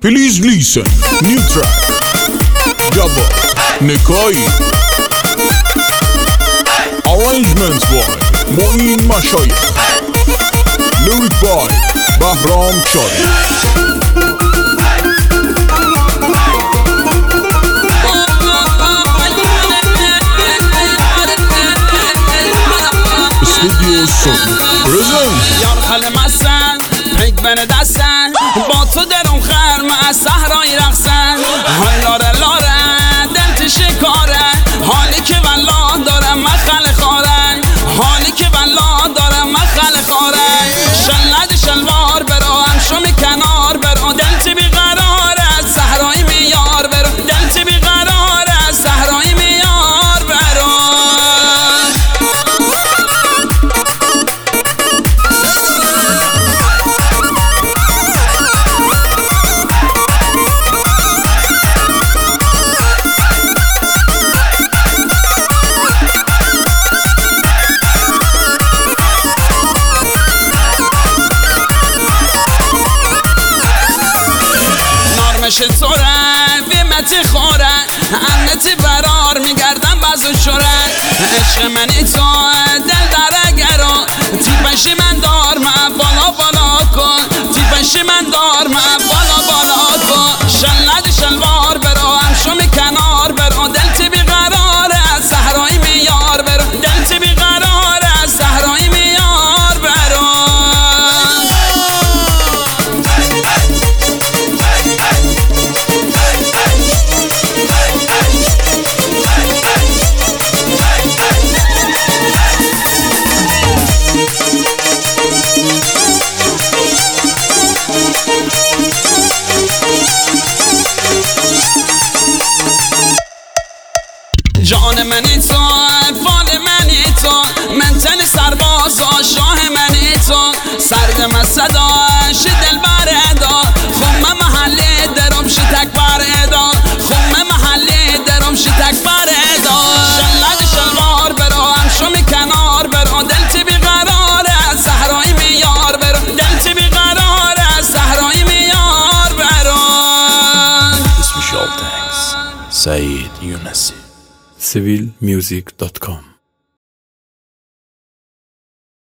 Please listen. New track. Jabba Nekai. Arrangements by Moin Mashayikh. Lyric by Bahram Chari. Studio Soul Present. یار خاله مستن پیک بر دستن با تو درم خرم از صحرای رقصن های لاره لاره دل تو شکاره حالی که والله دارم من خل خاره حالی که والله دارم من خل خاره شلد شلوار برو همشو می کنار برو دل تو بیقرار از صحرای میار برو دل تو بیقرار از صحرای میار برو چطوره ویمتی خوره امنتی برار میگردم باز و شوره عشق منی تو دل درگرا تیپشی من دار من بالا بالا کن تیپشی من دار من بالا بالا کن شلد شلوار برو همشو می کنار برو دل تی بیقرار از صحرای میار برو دل تی بیقرار از صحرای میار برو جان منی تو فال منی تو من تن سربازا شاه منی تو سردم از صداش دل بردا خم محله درم شتک بردا خم محله درم شتک بردا شلد شلوار برو همشو می کنار برو دل تی بیقرار از صحرای میار برو دل تی بیقرار از صحرای میار برو Special thanks Saeed Younasi. civilmusic.com